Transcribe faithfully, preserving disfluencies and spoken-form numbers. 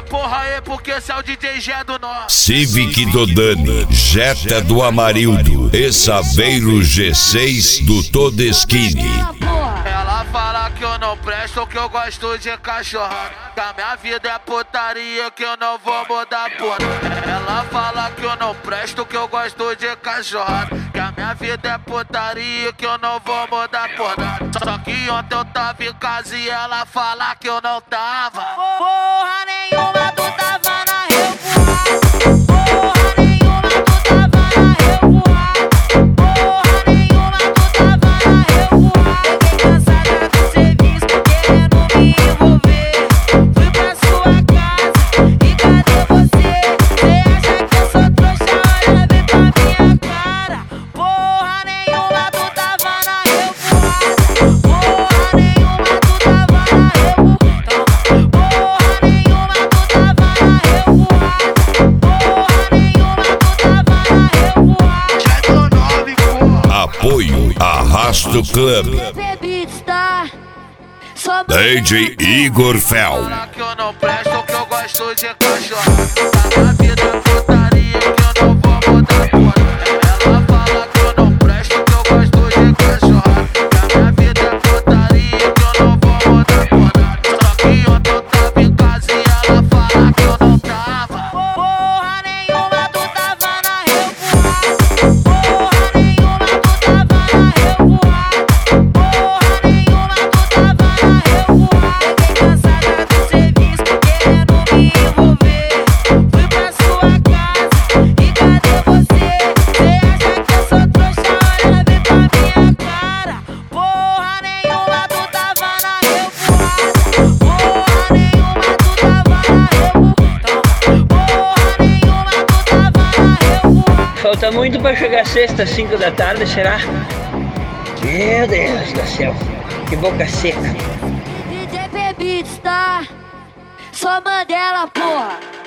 essa porra aí, porque esse é o D J G do Norte. Civic do Dani, Jetta do Amarildo e Saveiro G seis do Todeskine. Ela fala que eu não presto, que eu gosto de cachorrada, que a minha vida é putaria, que eu não vou mudar porra. Ela fala que eu não presto, que eu gosto de cachorrada, que a minha vida é putaria, que eu não vou mudar porra. Só que ontem eu tava em casa e ela fala que eu não tava. Porra nenhuma, tu tava na revoada. Porra nenhuma, tu tava na revoada. Porra nenhuma, tu tava na revoada. Fiquei cansada do serviço, querendo me envolver. Fui pra sua casa e cadê você? Cê acha que eu sou trouxa? Olha bem pra minha cara. Porra nenhuma, tu tava na revoada. Porra nenhuma, tu tava na revoada. Porra nenhuma, tu tava na revoada. Porra nenhuma, tu tava na revoada. Apoio Arrasto Club. Beats, tá? Só D J Igor Fel. Fala que eu não presto, que eu gosto de cachorrada, que a minha vida é putaria, que eu não vou mudar porra. Ela fala que eu não presto, que eu gosto de cachorrada, que a minha vida é putaria, que eu não vou mudar porra. Só que ontem eu tava em casa e ela fala que eu não tava. porra nenhuma, tu tava na revoada. Porra nenhuma, tu tava na revoada. Porra nenhuma, tu tava na revoada. Fiquei cansada do serviço, querendo me envolver. Fui pra sua casa e cadê você? Cê acha que eu sou trouxa? Olha bem pra minha cara. Porra nenhuma, tu tava na revoada. Porra nenhuma, tu tava na revoada. Porra nenhuma, tu tava na revoada. Falta muito pra chegar sexta, cinco da tarde, será? Meu Deus do céu, que boca seca. D J Beats, tá? Só Mandela, porra.